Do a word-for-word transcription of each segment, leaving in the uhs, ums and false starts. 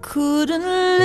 couldn't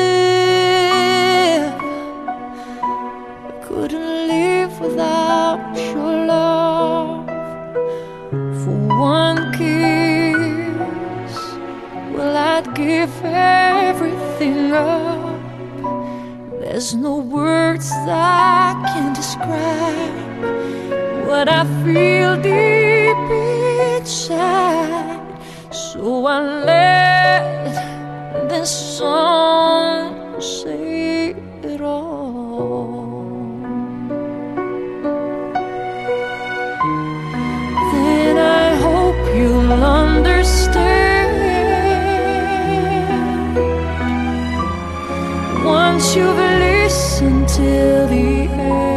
live, I couldn't live without your love. For one kiss, well, I'd give everything up. There's no words that can describe what I feel deep inside. So I let this song say it all. Then I hope you'll understand once you've listened till the end.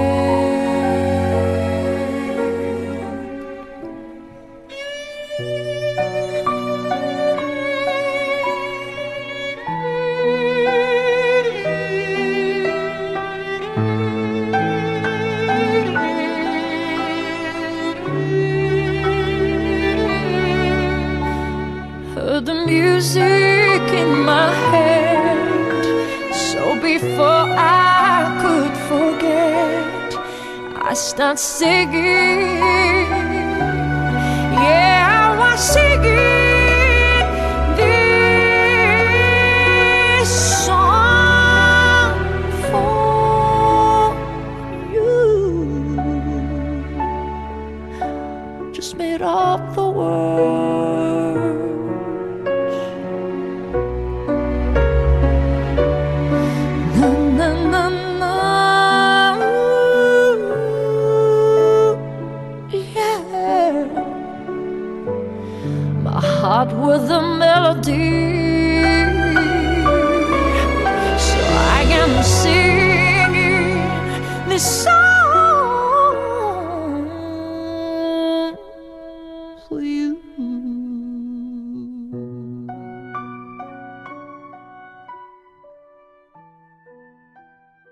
Heard the music in my head, so before I could forget, I start singing. Yeah, I was singing this song for you. Just made up the words. My heart was a melody, so I am singing this song.